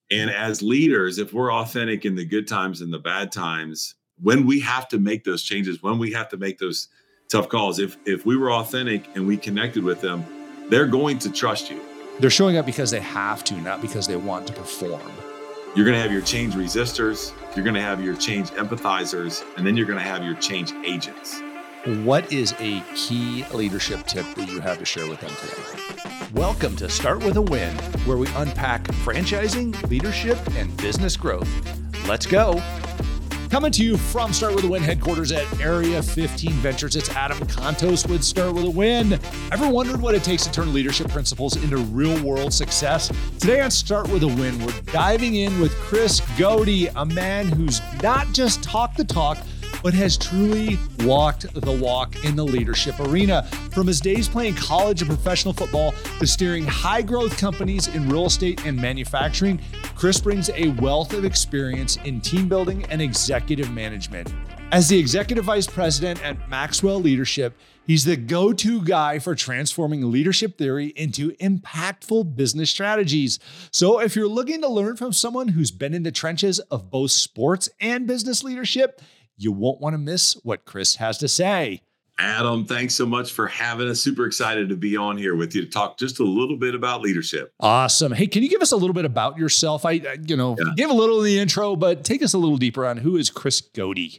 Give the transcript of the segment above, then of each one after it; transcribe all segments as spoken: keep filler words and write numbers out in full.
And as leaders, if we're authentic in the good times and the bad times, when we have to make those changes, when we have to make those tough calls, if if we were authentic and we connected with them, they're going to trust you. They're showing up because they have to, not because they want to perform. You're going to have your change resistors, you're going to have your change empathizers, and then you're going to have your change agents. What is a key leadership tip that you have to share with them today? Welcome to Start With a Win, where we unpack franchising, leadership, and business growth. Let's go. Coming to you from Start With a Win headquarters at Area fifteen Ventures, it's Adam Contos with Start With a Win. Ever wondered what it takes to turn leadership principles into real-world success? Today on Start With a Win, we're diving in with Chris Godey, a man who's not just talked the talk, but has truly walked the walk in the leadership arena. From his days playing college and professional football to steering high-growth companies in real estate and manufacturing, Chris brings a wealth of experience in team building and executive management. As the executive vice president at Maxwell Leadership, he's the go-to guy for transforming leadership theory into impactful business strategies. So if you're looking to learn from someone who's been in the trenches of both sports and business leadership, you won't want to miss what Chris has to say. Adam, thanks so much for having us. Super excited to be on here with you to talk just a little bit about leadership. Awesome. Hey, can you give us a little bit about yourself? I, I you know, yeah. give a little in the intro, but take us a little deeper on who is Chris Godey?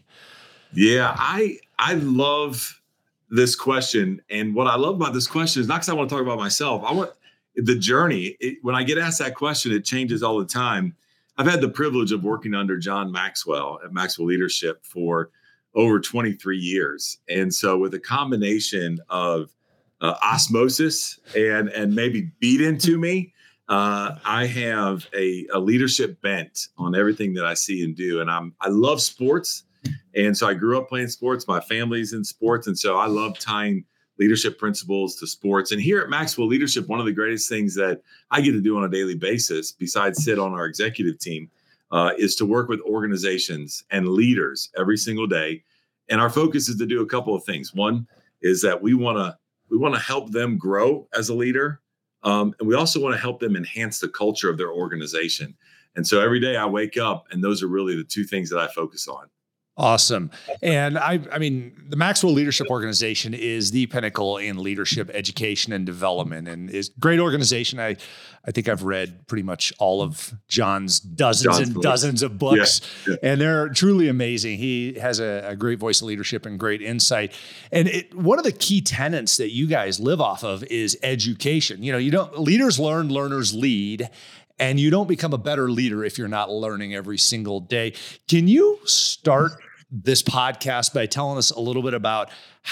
Yeah, I I love this question. And what I love about this question is not because I want to talk about myself. I want the journey. It, when I get asked that question, it changes all the time. I've had the privilege of working under John Maxwell at Maxwell Leadership for over twenty-three years. And so with a combination of uh, osmosis and, and maybe beat into me, uh, I have a, a leadership bent on everything that I see and do. And I'm, I love sports. And so I grew up playing sports. My family's in sports. And so I love tying leadership principles to sports. And here at Maxwell Leadership, one of the greatest things that I get to do on a daily basis, besides sit on our executive team, uh, is to work with organizations and leaders every single day. And our focus is to do a couple of things. One is that we want to we want to help them grow as a leader. Um, and we also want to help them enhance the culture of their organization. And so every day I wake up, and those are really the two things that I focus on. Awesome. And I, I mean, the Maxwell Leadership Organization is the pinnacle in leadership education and development, and is a great organization. I, I think I've read pretty much all of John's dozens John's and books. dozens of books, yeah, yeah. and they're truly amazing. He has a, a great voice of leadership and great insight. And it, one of the key tenets that you guys live off of is education. You know, you don't leaders learn, learners lead. And you don't become a better leader if you're not learning every single day. Can you start this podcast by telling us a little bit about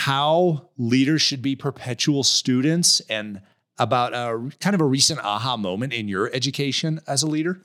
how leaders should be perpetual students and about a kind of a recent aha moment in your education as a leader?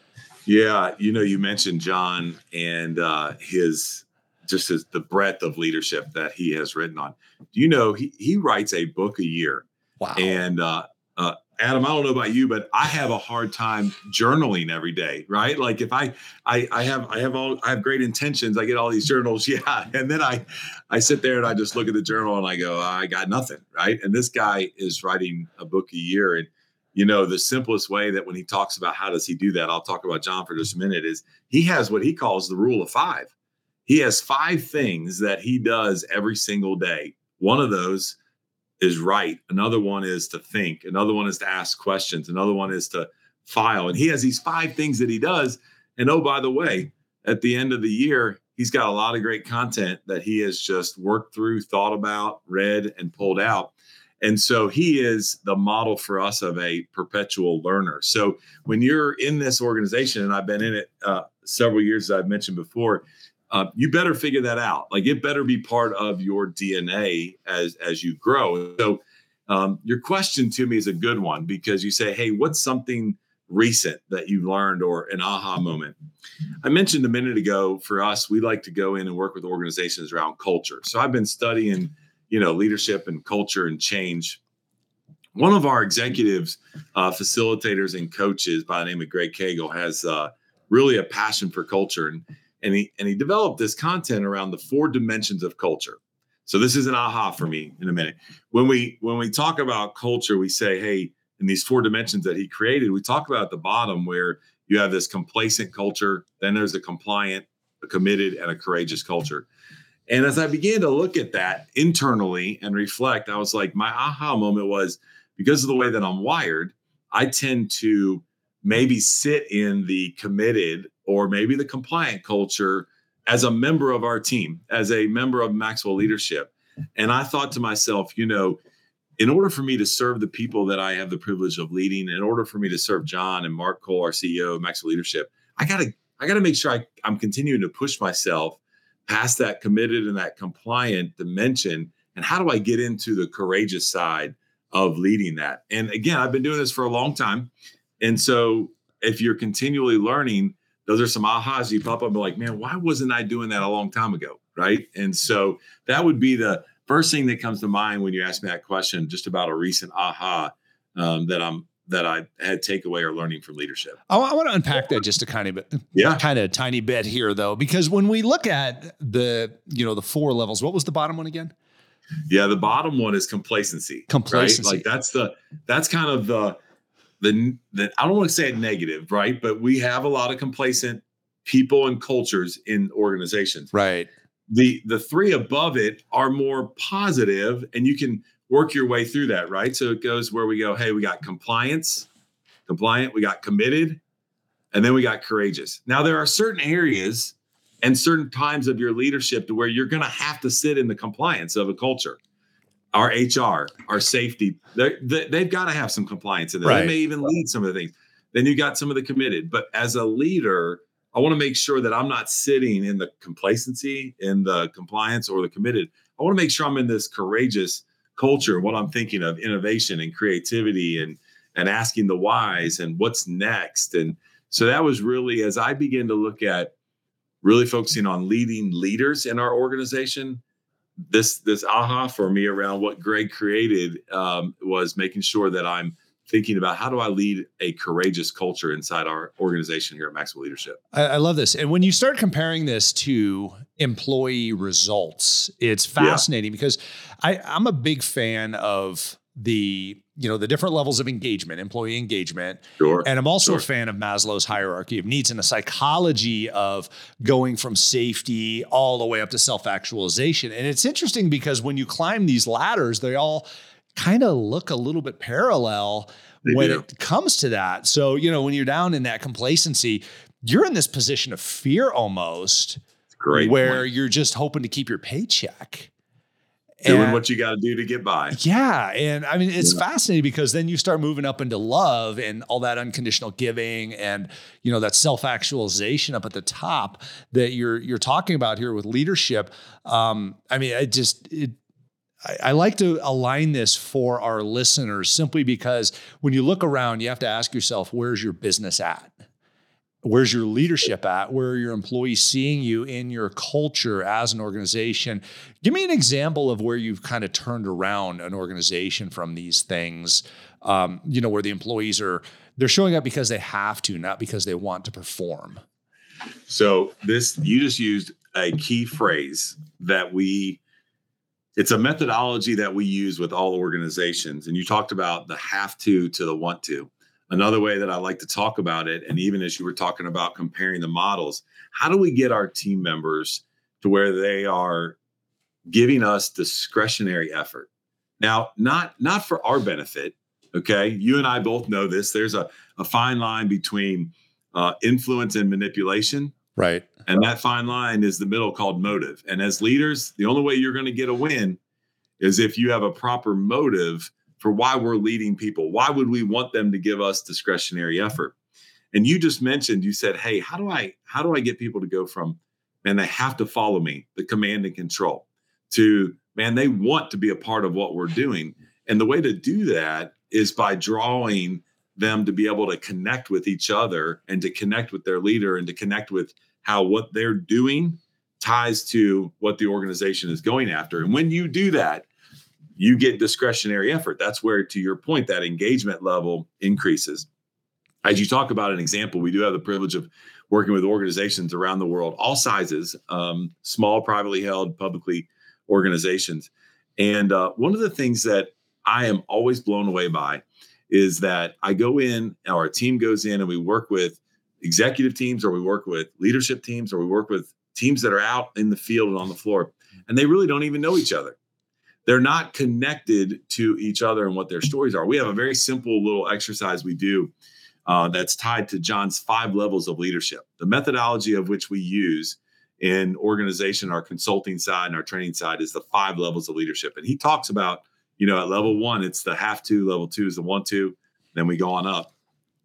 Yeah, you know, you mentioned John and uh, his just his, the breadth of leadership that he has written on. Do you know he he writes a book a year? Wow. And uh, uh, Adam, I don't know about you, but I have a hard time journaling every day, right? Like if I, I, I have, I have all, I have great intentions. I get all these journals. Yeah. And then I, I sit there and I just look at the journal and I go, I got nothing. Right. And this guy is writing a book a year. And, you know, the simplest way that when he talks about how does he do that, I'll talk about John for just a minute, is he has what he calls the rule of five. He has five things that he does every single day. One of those is write. Another one is to think. Another one is to ask questions. Another one is to file. And he has these five things that he does. And oh, by the way, at the end of the year, he's got a lot of great content that he has just worked through, thought about, read, and pulled out. And so he is the model for us of a perpetual learner. So when you're in this organization, and I've been in it uh, several years, as I've mentioned before, Uh, you better figure that out. Like it better be part of your D N A as as you grow. So um, your question to me is a good one, because you say, hey, what's something recent that you learned or an aha moment? I mentioned a minute ago, for us, we like to go in and work with organizations around culture. So I've been studying, you know, leadership and culture and change. One of our executives, uh, facilitators and coaches by the name of Greg Cagle has uh, really a passion for culture. And And he and he developed this content around the four dimensions of culture. So this is an aha for me in a minute. When we when we talk about culture, we say, hey, in these four dimensions that he created, we talk about at the bottom where you have this complacent culture. Then there's a compliant, a committed, and a courageous culture. And as I began to look at that internally and reflect, I was like, my aha moment was, because of the way that I'm wired, I tend to maybe sit in the committed or maybe the compliant culture as a member of our team, as a member of Maxwell Leadership. And I thought to myself, you know, in order for me to serve the people that I have the privilege of leading, in order for me to serve John and Mark Cole, our C E O of Maxwell Leadership, I gotta, I gotta make sure I, I'm continuing to push myself past that committed and that compliant dimension. And how do I get into the courageous side of leading that? And again, I've been doing this for a long time. And so if you're continually learning, those are some ahas you pop up and be like, man, why wasn't I doing that a long time ago? Right. And so that would be the first thing that comes to mind when you ask me that question, just about a recent aha um, that I'm that I had takeaway or learning from leadership. I, I want to unpack that just a kind of bit, yeah, kind of tiny bit here, though, because when we look at the, you know, the four levels, what was the bottom one again? Yeah, the bottom one is complacency. Complacency, right? Like that's the that's kind of the the the I don't want to say it negative, right? But we have a lot of complacent people and cultures in organizations, right? The the three above it are more positive, and you can work your way through that, right? So it goes where we go, hey, we got compliance, compliant, we got committed, and then we got courageous. Now, there are certain areas and certain times of your leadership to where you're going to have to sit in the compliance of a culture. Our H R, our safety, they, they've got to have some compliance in there. Right. They may even lead some of the things. Then you got some of the committed. But as a leader, I want to make sure that I'm not sitting in the complacency, in the compliance, or the committed. I want to make sure I'm in this courageous culture, what I'm thinking of, innovation and creativity, and and asking the whys and what's next. And so that was really, as I began to look at really focusing on leading leaders in our organization, this this aha for me around what Greg created um, was making sure that I'm thinking about how do I lead a courageous culture inside our organization here at Maxwell Leadership. I, I love this. And when you start comparing this to employee results, it's fascinating yeah. because I, I'm a big fan of the, you know, the different levels of engagement, employee engagement. Sure. And I'm also sure. a fan of Maslow's hierarchy of needs and the psychology of going from safety all the way up to self-actualization. And it's interesting because when you climb these ladders, they all kind of look a little bit parallel they when do. It comes to that. So, you know, when you're down in that complacency, you're in this position of fear almost, Great where point. You're just hoping to keep your paycheck. Doing and, what you got to do to get by. Yeah. And I mean, it's yeah. fascinating because then you start moving up into love and all that unconditional giving and, you know, that self-actualization up at the top that you're, you're talking about here with leadership. Um, I mean, I just, it, I, I like to align this for our listeners simply because when you look around, you have to ask yourself, where's your business at? Where's your leadership at? Where are your employees seeing you in your culture as an organization? Give me an example of where you've kind of turned around an organization from these things, um, you know, where the employees are, they're showing up because they have to, not because they want to perform. So this, you just used a key phrase that we, it's a methodology that we use with all organizations. And you talked about the have to to the want to. Another way that I like to talk about it, and even as you were talking about comparing the models, how do we get our team members to where they are giving us discretionary effort? Now, not, not for our benefit, okay? You and I both know this. There's a, a fine line between uh, influence and manipulation. Right. And that fine line is the middle called motive. And as leaders, the only way you're going to get a win is if you have a proper motive for why we're leading people. Why would we want them to give us discretionary effort? And you just mentioned, you said, hey, how do I, how do I get people to go from, man, they have to follow me, the command and control, to, man, they want to be a part of what we're doing. And the way to do that is by drawing them to be able to connect with each other and to connect with their leader and to connect with how what they're doing ties to what the organization is going after. And when you do that, you get discretionary effort. That's where, to your point, that engagement level increases. As you talk about an example, we do have the privilege of working with organizations around the world, all sizes, um, small, privately held, publicly organizations. And uh, one of the things that I am always blown away by is that I go in, our team goes in and we work with executive teams, or we work with leadership teams, or we work with teams that are out in the field and on the floor, and they really don't even know each other. They're not connected to each other and what their stories are. We have a very simple little exercise we do uh, that's tied to John's five levels of leadership, the methodology of which we use in organization, our consulting side and our training side, is the five levels of leadership. And he talks about, you know, at level one, it's the have to, level two is the want to, then we go on up.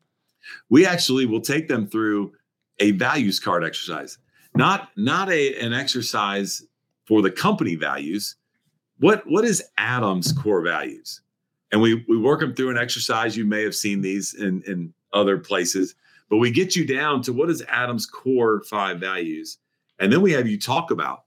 We actually will take them through a values card exercise, not, not a, an exercise for the company values. What, what is Adam's core values? And we, we work them through an exercise. You may have seen these in, in other places, but we get you down to what is Adam's core five values. And then we have you talk about,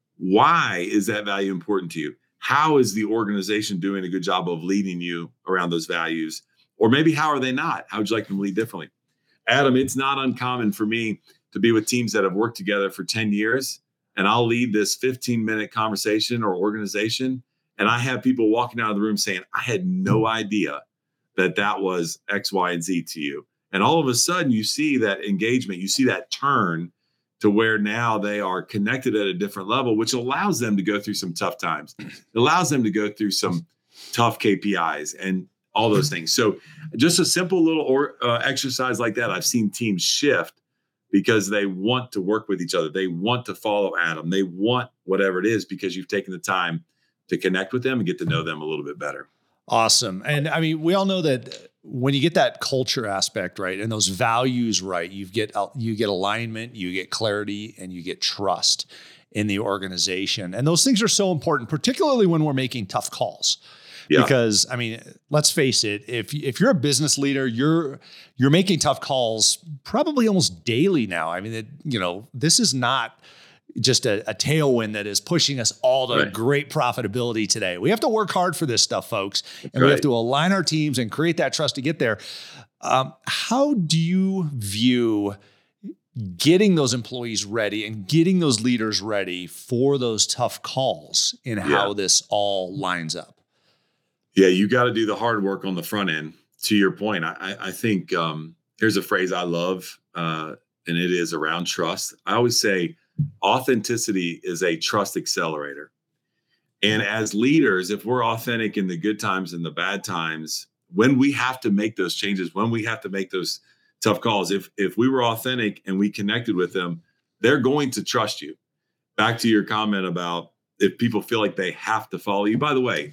why is that value important to you? How is the organization doing a good job of leading you around those values? Or maybe how are they not? How would you like them to lead differently? Adam, it's not uncommon for me to be with teams that have worked together for ten years, and I'll lead this fifteen minute conversation or organization, and I have people walking out of the room saying, I had no idea that that was X, Y, and Z to you. And all of a sudden you see that engagement, you see that turn to where now they are connected at a different level, which allows them to go through some tough times. It allows them to go through some tough K P Is and all those things. So just a simple little or, uh, exercise like that, I've seen teams shift because they want to work with each other. They want to follow Adam. They want whatever it is because you've taken the time to connect with them and get to know them a little bit better. Awesome. And I mean, we all know that when you get that culture aspect right and those values right, you get you get alignment, you get clarity, and you get trust in the organization. And those things are so important, particularly when we're making tough calls. Yeah. Because I mean, let's face it, if if you're a business leader, you're you're making tough calls probably almost daily now. I mean, it, you know, this is not just a, a tailwind that is pushing us all to right. great profitability today. We have to work hard for this stuff, folks, and right. we have to align our teams and create that trust to get there. Um, how do you view getting those employees ready and getting those leaders ready for those tough calls and how yeah. this all lines up? Yeah, you got to do the hard work on the front end. To your point, I, I think um, here's a phrase I love, uh, and it is around trust. I always say, authenticity is a trust accelerator. And as leaders, if we're authentic in the good times and the bad times, when we have to make those changes, when we have to make those tough calls, if if we were authentic and we connected with them, they're going to trust you. Back to your comment about if people feel like they have to follow you. By the way,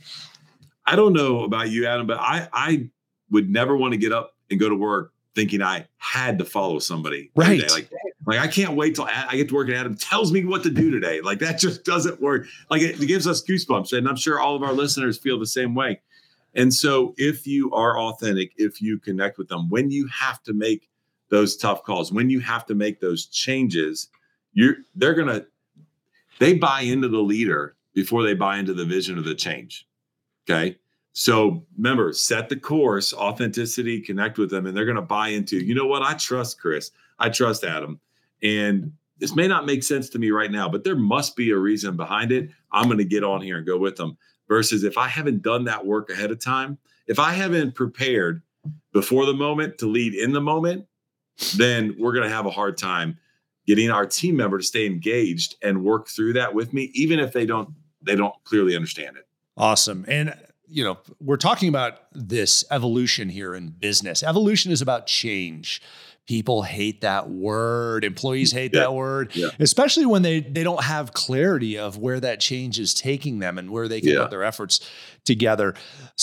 I don't know about you, Adam, but I, I would never want to get up and go to work thinking I had to follow somebody. Right. Like, like I can't wait till I get to work and Adam tells me what to do today. Like that just doesn't work. Like it, it gives us goosebumps. And I'm sure all of our listeners feel the same way. And so if you are authentic, if you connect with them, when you have to make those tough calls, when you have to make those changes, you're, they're going to, they buy into the leader before they buy into the vision of the change. Okay. So remember, set the course, authenticity, connect with them, and they're going to buy into, you know what? I trust Chris. I trust Adam. And this may not make sense to me right now, but there must be a reason behind it. I'm going to get on here and go with them. Versus if I haven't done that work ahead of time, if I haven't prepared before the moment to lead in the moment, then we're going to have a hard time getting our team member to stay engaged and work through that with me, even if they don't, they don't clearly understand it. Awesome. And you know, we're talking about this evolution here in business. Evolution is about change. People hate that word. Employees hate yeah. that word, yeah. especially when they, they don't have clarity of where that change is taking them and where they can yeah. put their efforts together.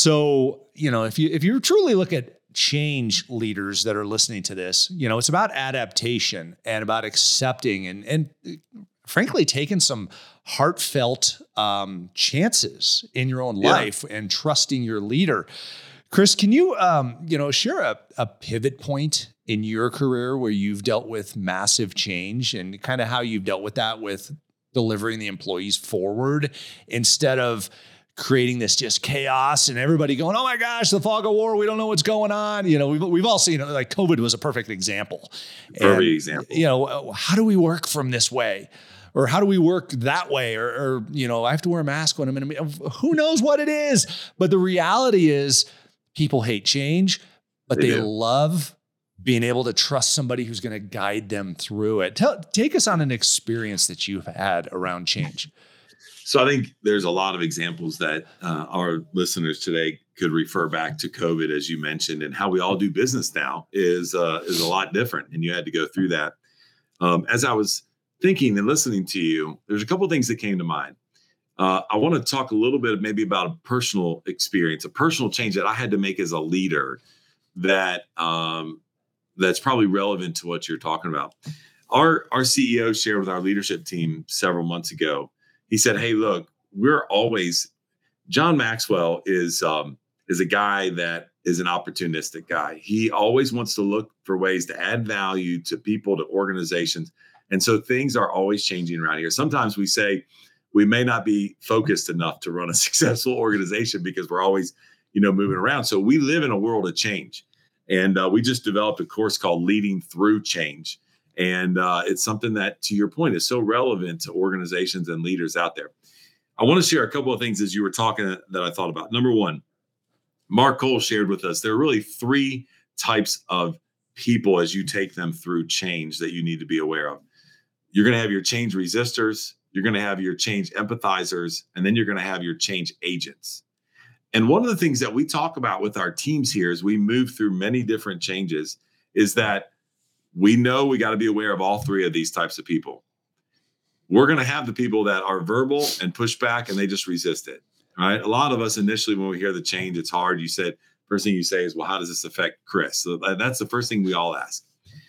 So, you know, if you, if you truly look at change leaders that are listening to this, you know, it's about adaptation and about accepting and, and frankly, taking some heartfelt um, chances in your own yeah. life and trusting your leader. Chris, can you, um, you know, share a, a pivot point in your career where you've dealt with massive change and kind of how you've dealt with that with delivering the employees forward instead of creating this just chaos and everybody going, oh my gosh, the fog of war, we don't know what's going on. You know, we've, we've all seen, like COVID was a perfect example. Perfect and, example. You know, how do we work from this way? Or how do we work that way? Or, or, you know, I have to wear a mask when I'm in a meeting. Who knows what it is? But the reality is people hate change, but they, they love being able to trust somebody who's going to guide them through it. Tell, take us on an experience that you've had around change. So I think there's a lot of examples that uh, our listeners today could refer back to COVID, as you mentioned, and how we all do business now is uh, is a lot different. And you had to go through that. Um, as I was thinking and listening to you, there's a couple of things that came to mind. Uh, I want to talk a little bit maybe about a personal experience, a personal change that I had to make as a leader that um, that's probably relevant to what you're talking about. Our, our C E O shared with our leadership team several months ago. He said, hey, look, we're always, John Maxwell is um, is a guy that is an opportunistic guy. He always wants to look for ways to add value to people, to organizations. And so things are always changing around here. Sometimes we say we may not be focused enough to run a successful organization because we're always, you know, moving around. So we live in a world of change. And uh, we just developed a course called Leading Through Change. And uh, it's something that, to your point, is so relevant to organizations and leaders out there. I want to share a couple of things as you were talking that I thought about. Number one, Mark Cole shared with us, there are really three types of people as you take them through change that you need to be aware of. You're going to have your change resistors, you're going to have your change empathizers, and then you're going to have your change agents. And one of the things that we talk about with our teams here as we move through many different changes is that we know we got to be aware of all three of these types of people. We're going to have the people that are verbal and push back and they just resist it. Right? A lot of us initially, when we hear the change, it's hard. You said, first thing you say is, well, how does this affect Chris? So that's the first thing we all ask.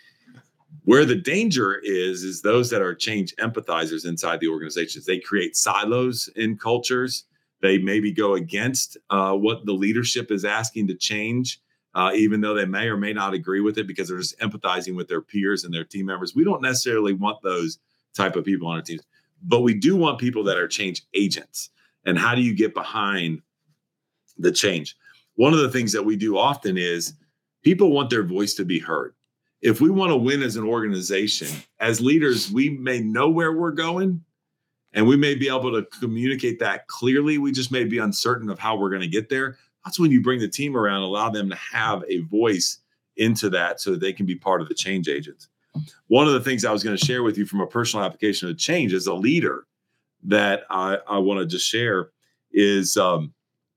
Where the danger is, is those that are change empathizers inside the organizations. They create silos in cultures. They maybe go against uh, what the leadership is asking to change, uh, even though they may or may not agree with it because they're just empathizing with their peers and their team members. We don't necessarily want those type of people on our teams, but we do want people that are change agents. And how do you get behind the change? One of the things that we do often is people want their voice to be heard. If we want to win as an organization, as leaders, we may know where we're going and we may be able to communicate that clearly. We just may be uncertain of how we're going to get there. That's when you bring the team around, allow them to have a voice into that so that they can be part of the change agents. One of the things I was going to share with you from a personal application of change as a leader that I, I want to just share is um,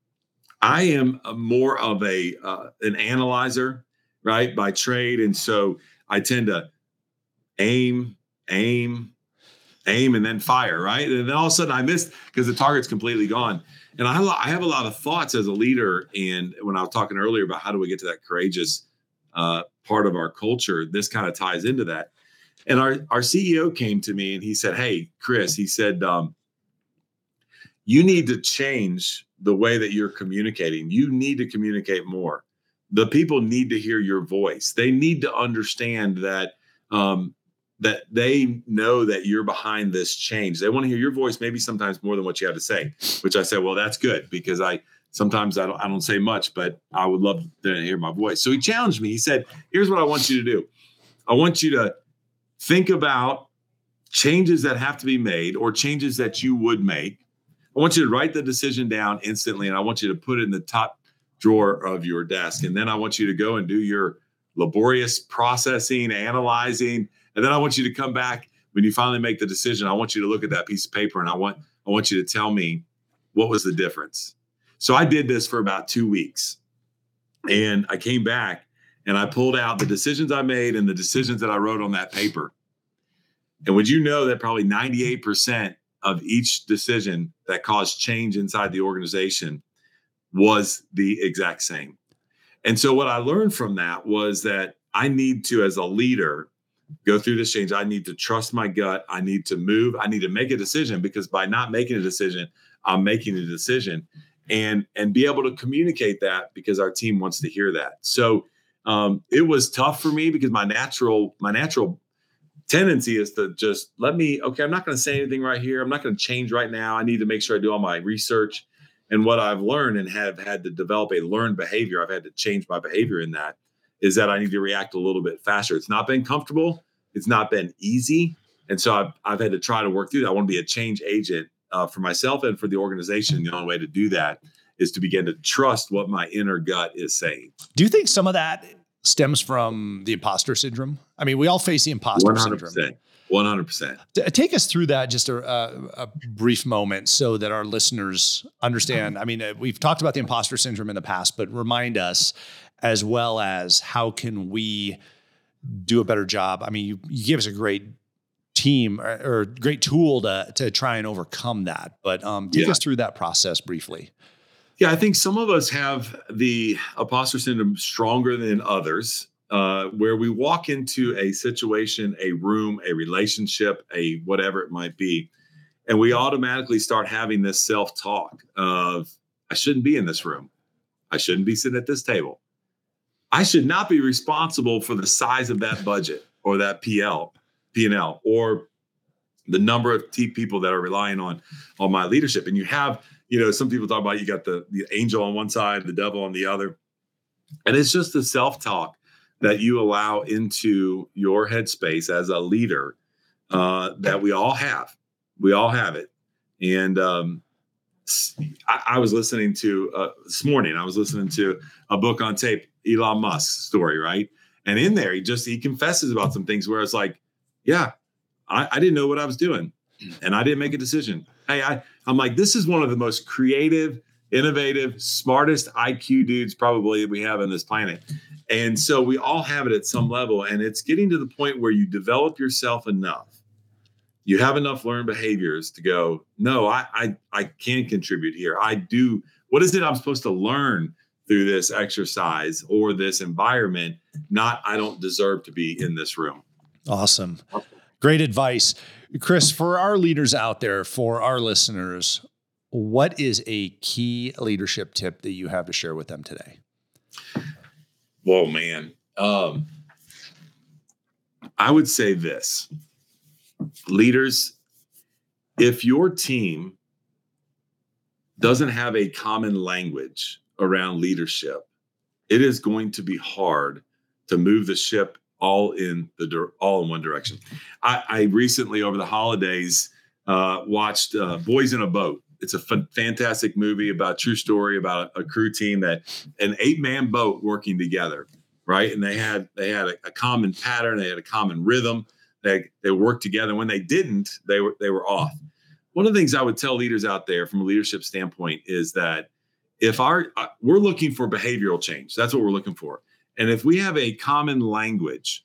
I am a more of a uh, an analyzer, right, by trade. And so I tend to aim, aim, aim, and then fire, right? And then all of a sudden I missed because the target's completely gone. And I, I have a lot of thoughts as a leader. And when I was talking earlier about how do we get to that courageous uh, part of our culture, this kind of ties into that. And our, our C E O came to me and he said, hey, Chris, he said, um, you need to change the way that you're communicating. You need to communicate more. The people need to hear your voice. They need to understand that um, that they know that you're behind this change. They want to hear your voice, maybe sometimes more than what you have to say, which I said, well, that's good because I sometimes I don't, I don't say much, but I would love to hear my voice. So he challenged me. He said, here's what I want you to do. I want you to think about changes that have to be made or changes that you would make. I want you to write the decision down instantly, and I want you to put it in the top drawer of your desk. And then I want you to go and do your laborious processing, analyzing. And then I want you to come back when you finally make the decision. I want you to look at that piece of paper, and I want I want you to tell me what was the difference. So I did this for about two weeks. And I came back, and I pulled out the decisions I made and the decisions that I wrote on that paper. And would you know that probably ninety-eight percent of each decision that caused change inside the organization was the exact same. And so what I learned from that was that I need to, as a leader, go through this change. I need to trust my gut. I need to move. I need to make a decision, because by not making a decision, I'm making a decision, and, and be able to communicate that because our team wants to hear that. So um, it was tough for me because my natural, my natural tendency is to just let me, okay, I'm not going to say anything right here. I'm not going to change right now. I need to make sure I do all my research. And what I've learned and have had to develop a learned behavior, I've had to change my behavior in that, is that I need to react a little bit faster. It's not been comfortable. It's not been easy. And so I've, I've had to try to work through that. I want to be a change agent uh, for myself and for the organization. The only way to do that is to begin to trust what my inner gut is saying. Do you think some of that, stems from the imposter syndrome. I mean, we all face the imposter one hundred percent. syndrome. one hundred percent. Take us through that just a, a, a brief moment so that our listeners understand. I mean, we've talked about the imposter syndrome in the past, but remind us as well as how can we do a better job. I mean, you, you gave us a great team or, or great tool to, to try and overcome that, but um, take Yeah. us through that process briefly. Yeah, I think some of us have the imposter syndrome stronger than others, uh, where we walk into a situation, a room, a relationship, a whatever it might be, and we automatically start having this self-talk of, I shouldn't be in this room. I shouldn't be sitting at this table. I should not be responsible for the size of that budget or that P L, P and L, or the number of t- people that are relying on, on my leadership. And you have, you know, some people talk about you got the, the angel on one side, the devil on the other. And it's just the self-talk that you allow into your headspace as a leader uh, that we all have. We all have it. And um, I, I was listening to, uh, this morning, I was listening to a book on tape, Elon Musk's story, right? And in there, he just, he confesses about some things where it's like, yeah, I, I didn't know what I was doing and I didn't make a decision. Hey, I, I'm like, this is one of the most creative, innovative, smartest I Q dudes probably we have on this planet. And so we all have it at some level. And it's getting to the point where you develop yourself enough. You have enough learned behaviors to go, no, I, I, I can contribute here. I do. What is it I'm supposed to learn through this exercise or this environment? Not, I don't deserve to be in this room. Awesome. Great advice. Chris, for our leaders out there, for our listeners, what is a key leadership tip that you have to share with them today? Whoa, man. Um, I would say this. Leaders, if your team doesn't have a common language around leadership, it is going to be hard to move the ship all in the all in one direction. I, I recently, over the holidays, uh, watched uh, Boys in a Boat. It's a f- fantastic movie about a true story about a, a crew team that an eight man boat working together, right? And they had they had a, a common pattern, they had a common rhythm. They they worked together. When they didn't, they were they were off. One of the things I would tell leaders out there from a leadership standpoint is that if our uh, we're looking for behavioral change, that's what we're looking for. And if we have a common language,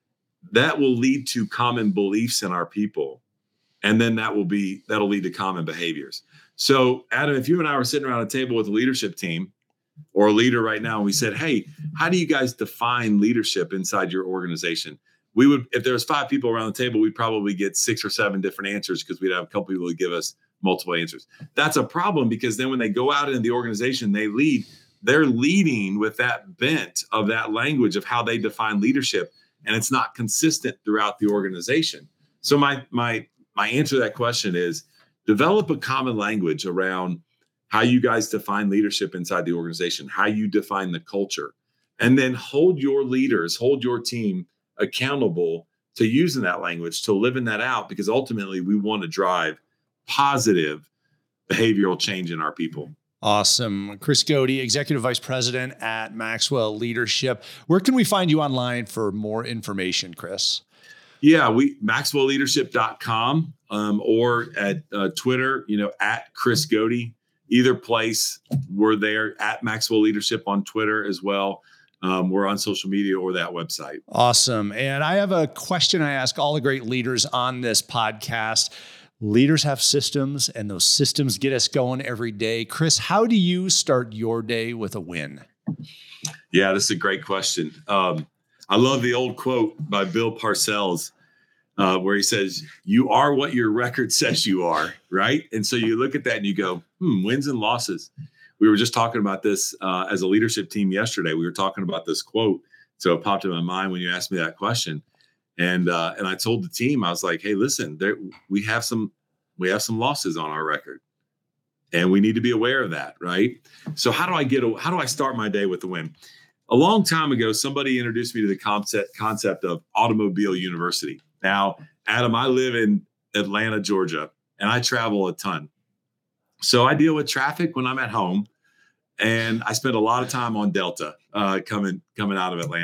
that will lead to common beliefs in our people. And then that will be, that'll lead to common behaviors. So Adam, if you and I were sitting around a table with a leadership team or a leader right now, and we said, hey, how do you guys define leadership inside your organization? We would, if there was five people around the table, we'd probably get six or seven different answers because we'd have a couple people who give us multiple answers. That's a problem because then when they go out into the organization, they lead, they're leading with that bent of that language of how they define leadership, and it's not consistent throughout the organization. So my my my answer to that question is develop a common language around how you guys define leadership inside the organization, how you define the culture, and then hold your leaders, hold your team accountable to using that language, to living that out, because ultimately we want to drive positive behavioral change in our people. Awesome. Chris Godey, Executive Vice President at Maxwell Leadership. Where can we find you online for more information, Chris? Yeah, we maxwell leadership dot com um, or at uh, Twitter, you know, at Chris Godey. Either place, we're there at Maxwell Leadership on Twitter as well. Um, we're on social media or that website. Awesome. And I have a question I ask all the great leaders on this podcast. Leaders have systems, and those systems get us going every day. Chris, how do you start your day with a win? Yeah, this is a great question. Um, I love the old quote by Bill Parcells uh, where he says, you are what your record says you are, right? And so you look at that and you go, hmm, wins and losses. We were just talking about this uh, as a leadership team yesterday. We were talking about this quote. So it popped in my mind when you asked me that question. And uh, and I told the team, I was like, hey, listen, there we have some we have some losses on our record. And we need to be aware of that, right? So how do I get a, how do I start my day with a win? A long time ago, somebody introduced me to the concept concept of automobile university. Now, Adam, I live in Atlanta, Georgia, and I travel a ton. So I deal with traffic when I'm at home, and I spend a lot of time on Delta uh, coming coming out of Atlanta.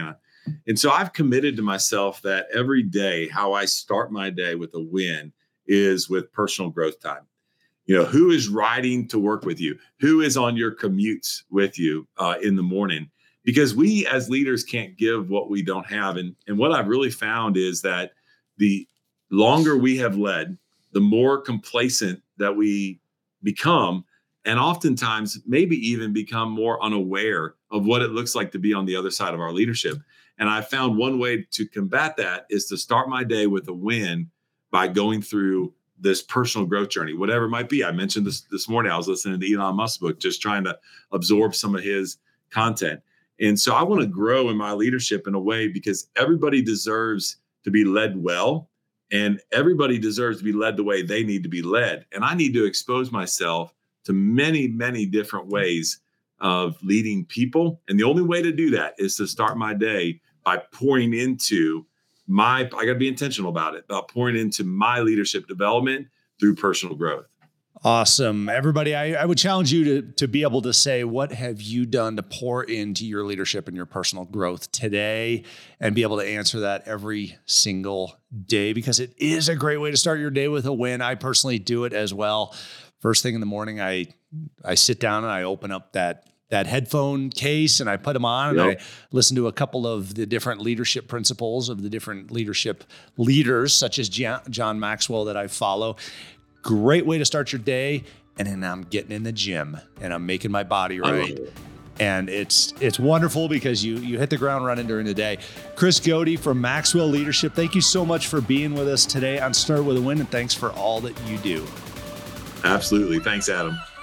And so I've committed to myself that every day, how I start my day with a win is with personal growth time. You know, who is riding to work with you? Who is on your commutes with you uh, in the morning? Because we as leaders can't give what we don't have. And, and what I've really found is that the longer we have led, the more complacent that we become, and oftentimes maybe even become more unaware of what it looks like to be on the other side of our leadership. And I found one way to combat that is to start my day with a win by going through this personal growth journey, whatever it might be. I mentioned this this morning. I was listening to Elon Musk's book, just trying to absorb some of his content. And so I want to grow in my leadership in a way because everybody deserves to be led well, and everybody deserves to be led the way they need to be led. And I need to expose myself to many, many different ways of leading people. And the only way to do that is to start my day by pouring into my, I got to be intentional about it, about pouring into my leadership development through personal growth. Awesome. Everybody, I, I would challenge you to, to be able to say, what have you done to pour into your leadership and your personal growth today, and be able to answer that every single day, because it is a great way to start your day with a win. I personally do it as well. First thing in the morning, I I sit down and I open up that that headphone case and I put them on, yep. and I listen to a couple of the different leadership principles of the different leadership leaders, such as John Maxwell that I follow. Great way to start your day. And then I'm getting in the gym and I'm making my body right. It. And it's it's wonderful because you you hit the ground running during the day. Chris Godey from Maxwell Leadership, thank you so much for being with us today on Start With a Win, and thanks for all that you do. Absolutely. Thanks, Adam.